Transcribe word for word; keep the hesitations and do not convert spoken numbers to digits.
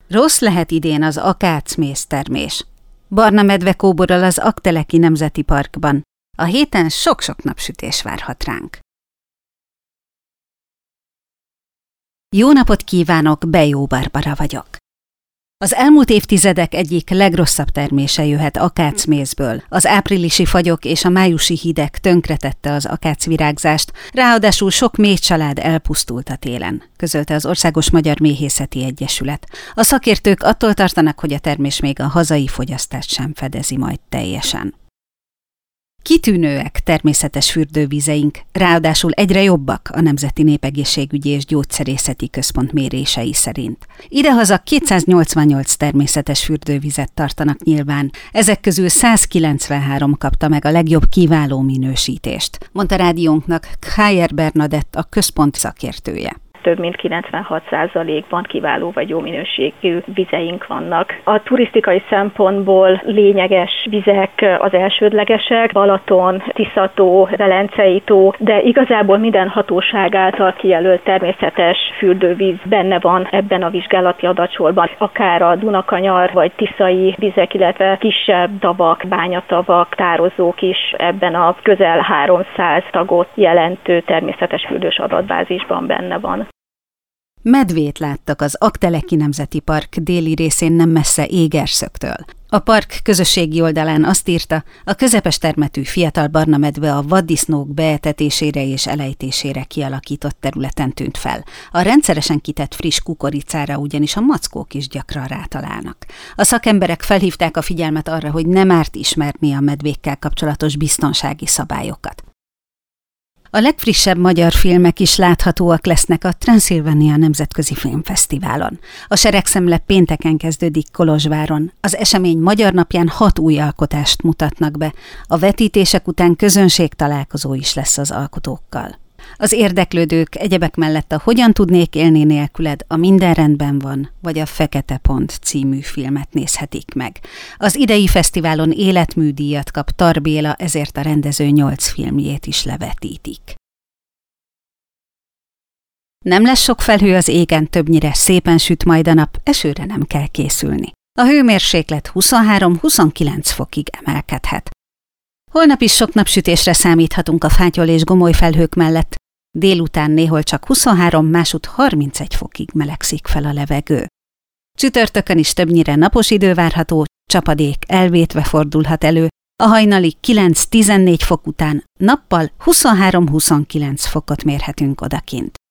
Rossz lehet idén az akácméz termés. Barna medve kóborol az Aggteleki Nemzeti Parkban. A héten sok-sok napsütés várhat ránk. Jó napot kívánok, Bejó Barbara vagyok. Az elmúlt évtizedek egyik legrosszabb termése jöhet akácmézből. Az áprilisi fagyok és a májusi hideg tönkretette az akácvirágzást, ráadásul sok méhcsalád elpusztult a télen, közölte az Országos Magyar Méhészeti Egyesület. A szakértők attól tartanak, hogy a termés még a hazai fogyasztást sem fedezi majd teljesen. Kitűnőek természetes fürdővizeink, ráadásul egyre jobbak a Nemzeti Népegészségügyi és Gyógyszerészeti Központ mérései szerint. Idehaza kétszáznyolcvannyolc természetes fürdővizet tartanak nyilván, ezek közül százkilencvenhárom kapta meg a legjobb kiváló minősítést, mondta rádiónknak Khájer Bernadett, a központ szakértője. Több mint kilencvenhat százalékban kiváló vagy jó minőségű vizeink vannak. A turisztikai szempontból lényeges vizek az elsődlegesek, Balaton, Tiszató, Velencei tó, de igazából minden hatóság által kijelölt természetes fürdővíz benne van ebben a vizsgálati adatsorban. Akár a Dunakanyar vagy tiszai vizek, illetve kisebb tavak, bányatavak, tározók is ebben a közel háromszáz tagot jelentő természetes fürdős adatbázisban benne van. Medvét láttak az Aggteleki Nemzeti Park déli részén nem messze Égerszögtől. A park közösségi oldalán azt írta, a közepes termetű fiatal barna medve a vaddisznók beetetésére és elejtésére kialakított területen tűnt fel. A rendszeresen kitett friss kukoricára ugyanis a mackók is gyakran rátalálnak. A szakemberek felhívták a figyelmet arra, hogy nem árt ismerni a medvékkel kapcsolatos biztonsági szabályokat. A legfrissebb magyar filmek is láthatóak lesznek a Transzilvania Nemzetközi Filmfesztiválon. A Seregszemle pénteken kezdődik Kolozsváron. Az esemény magyar napján hat új alkotást mutatnak be. A vetítések után közönségtalálkozó is lesz az alkotókkal. Az érdeklődők egyebek mellett a Hogyan tudnék élni nélküled, a Minden rendben van, vagy a Fekete pont című filmet nézhetik meg. Az idei fesztiválon életműdíjat kap Tar Béla, ezért a rendező nyolc filmjét is levetítik. Nem lesz sok felhő az égen, többnyire szépen süt majd a nap, esőre nem kell készülni. A hőmérséklet huszonhárom-huszonkilenc fokig emelkedhet. Holnap is sok napsütésre számíthatunk a fátyol és gomoly felhők mellett. Délután néhol csak huszonhárom, másutt harmincegy fokig melegszik fel a levegő. Csütörtökön is többnyire napos idő várható, csapadék elvétve fordulhat elő, a hajnali kilenc-tizennégy fok után nappal huszonhárom-huszonkilenc fokot mérhetünk odakint.